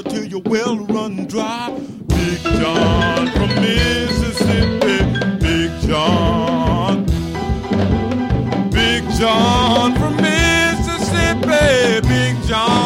till your well run dry. Big John from Mississippi, Big John. Big John from Mississippi, Big John.